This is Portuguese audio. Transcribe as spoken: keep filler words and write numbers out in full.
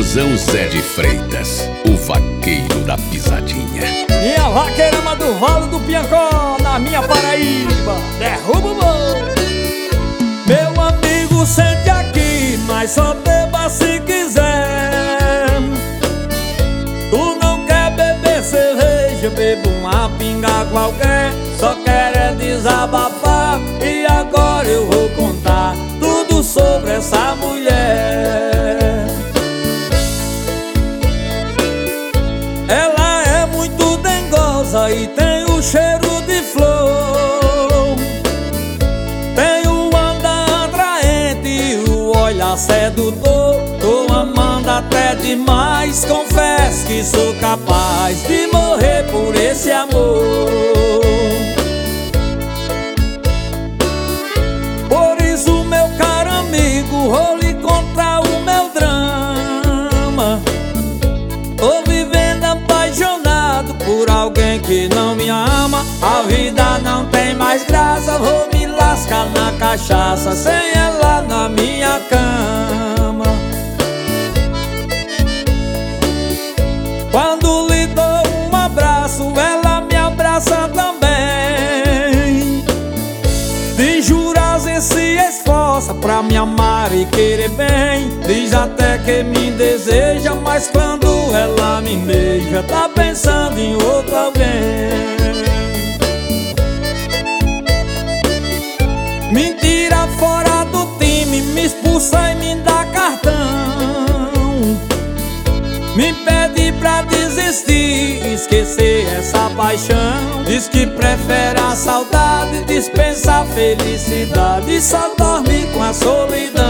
Tiozão Zé de Freitas, o vaqueiro da pisadinha. Minha vaqueirama do Vale do Piancó, na minha Paraíba, derruba o morro. Meu amigo, sente aqui, mas só beba se quiser. Tu não quer beber cerveja, beba uma pinga qualquer. Só quer é desabafar, e agora eu vou contar tudo sobre essa mulher. Ela é muito dengosa e tem o cheiro de flor. Tem o andar atraente e o olhar sedutor. Tô amando até demais, confesso que sou capaz de morrer por esse amor. Por isso, meu caro amigo, vou lhe contar o meu drama. Tô vivendo apaixonado por alguém que não me ama. A vida não tem mais graça, vou me lascar na cachaça sem ela na minha cama. Quando lhe dou um abraço, ela me abraça também. De juras e se esforça pra me amar e querer bem. Diz até que me deseja, mas quando ela me beija, tá pensando em outro alguém. Me tira fora do time, me expulsa e me dá cartão. Me pede pra desistir, esquecer essa paixão. Diz que prefere a saudade, dispensa a felicidade, só dorme com a solidão.